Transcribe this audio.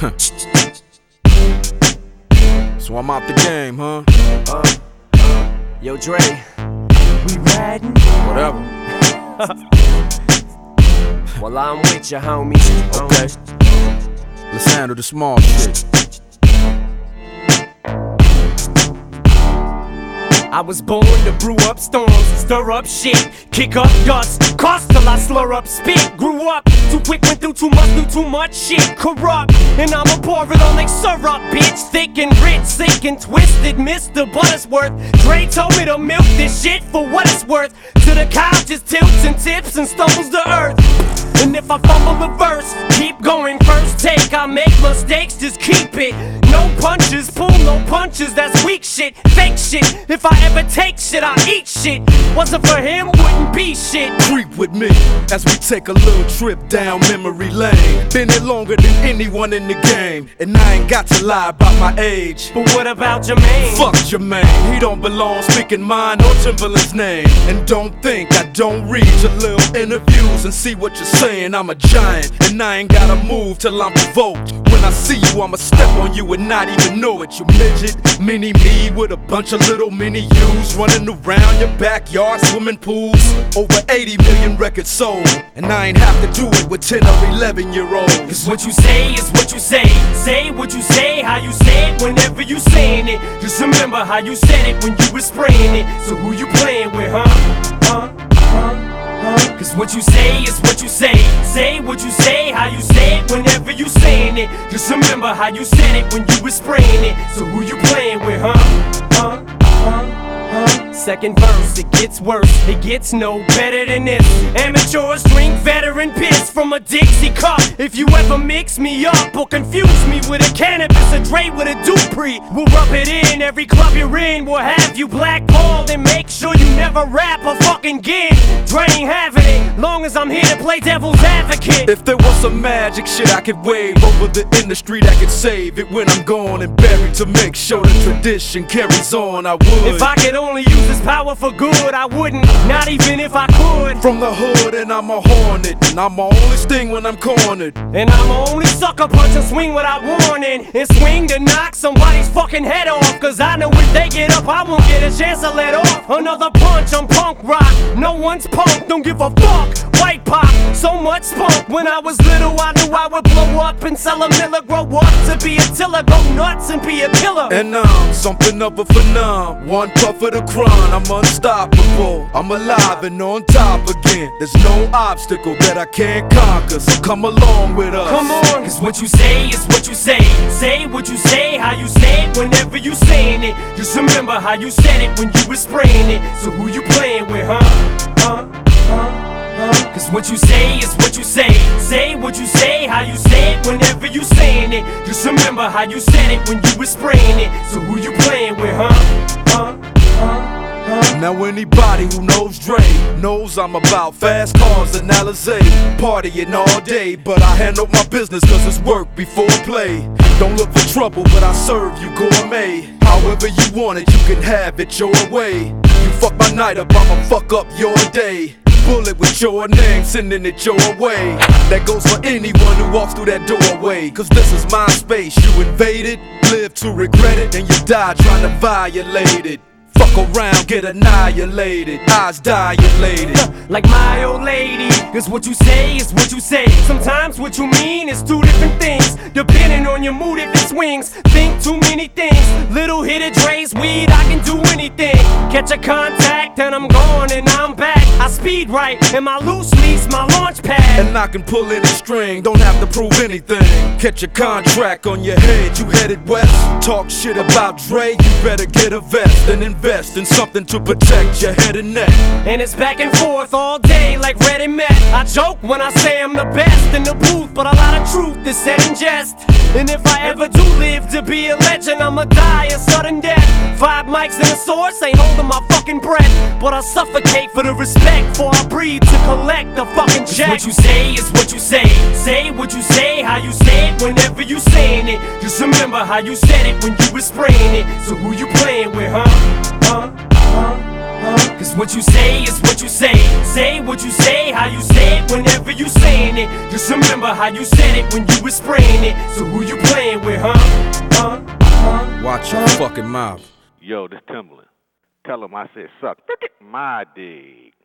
So I'm out the game, huh? Yo, Dre, we riding? Whatever. Well, I'm with you, homie. Okay. Let's handle the small shit. I was born to brew up storms, stir up shit, kick up dust, cost till I slur up spit. Grew up too quick, went through too much, knew too much shit. Corrupt, and I'ma pour it on like syrup, bitch. Thick and rich, sick and twisted, Mr. Buttersworth. Dre told me to milk this shit for what it's worth. To the cow just tilts and tips and stumbles to earth. And if I fumble a verse, keep going, first take. I make mistakes, just keep it. No punches, pull no punches, that's weak shit, fake shit. If I ever take shit, I eat shit. Wasn't for him, wouldn't be shit. Creep with me as we take a little trip down memory lane. Been here longer than anyone in the game, and I ain't got to lie about my age. But what about Jermaine? Fuck Jermaine, he don't belong speaking mine or Timberland's name. And don't think I don't read your little interviews and see what you're saying. I'm a giant, and I ain't gotta move till I'm provoked. When I see you, I'ma step on you and not even know it. You midget, mini me with a bunch of little mini yous running around your backyard, swimming pools. Over 80 million records sold, and I ain't have to do it with 10 or 11-year-olds. Cause what you say is what you say. Say what you say, how you say it whenever you saying it. Just remember how you said it when you was spraying it. So who you playing with, huh? Cause what you say is what you say. Say what you say, how you say it whenever you saying it. Just remember how you said it when you was spraying it. So who you playing with, huh? Second verse, it gets worse, it gets no better than this. Amateurs drink veteran piss from a Dixie cup. If you ever mix me up or confuse me with a cannabis, a Dre with a Dupree, we'll rub it in. Every club you're in will have you blackballed, and make sure you never rap a fucking gig. Dre ain't having it, long as I'm here to play devil's advocate. If there was some magic shit I could wave over the industry that could save it when I'm gone and buried, to make sure the tradition carries on, I would. If I could only use this power for good, I wouldn't, not even if I could. From the hood, and I'm a hornet, and I'm my only sting when I'm cornered. And I'm only sucker punch and swing without warning, and swing to knock somebody's fucking head off. Cause I know if they get up, I won't get a chance to let off. Another punch, I'm punk rock, no one's punk, don't give a fuck. White pop, so much spunk. When I was little, I knew I would blow up and sell a miller. Grow up to be a tiller, go nuts and be a killer. And I'm something of a phenom, one puff of the crown. I'm unstoppable, I'm alive and on top again. There's no obstacle that I can't conquer, so come along with us. Come on, cause what you say is what you say. Say what you say, how you say it whenever you saying it. Just remember how you said it when you was spraying it. So who you playing with, huh? Cause what you say is what you say. Say what you say, how you say it whenever you saying it. Just remember how you said it when you was spraying it. So who you playing with, huh? Now anybody who knows Dre knows I'm about fast cars and Alizé, partying all day, but I handle my business cause it's work before play. Don't look for trouble, but I serve you gourmet. However you want it, you can have it your way. You fuck my night up, I'ma fuck up your day. Bullet with your name, sending it your way. That goes for anyone who walks through that doorway. Cause this is my space, you invaded, live to regret it, and you die trying to violate it. Fuck around, get annihilated, eyes dilated. Like my old lady, cause what you say is what you say. Sometimes what you mean is two different things, depending on your mood if it swings. Think too many things, little hit of Dre's weed, I can do anything. Catch a contact and I'm gone and I'm back. I speed right and my loose lease, my launch pad. And I can pull any string, don't have to prove anything. Catch a contract on your head, you headed west. Talk shit about Dre, you better get a vest and invest in something to protect your head and neck. And it's back and forth all day like Red and Met. I joke when I say I'm the best in the booth, but a lot of truth is said in jest. And if I ever do live to be a legend, I'ma die a sudden death. 5 mics and a source, ain't holding my fucking breath, but I'll suffocate for the respect before I breathe to collect the fucking check. What you say is what you say. Say what you say, how you say it whenever you saying it. Just remember how you said it when you was spraying it. So who you playing with, huh? Cause what you say is what you say. Say what you say, how you say it whenever you saying it. Just remember how you said it when you was spraying it. So who you playing with, huh? Watch your fucking mouth. Yo, this Timbaland. Tell him I said suck my dick.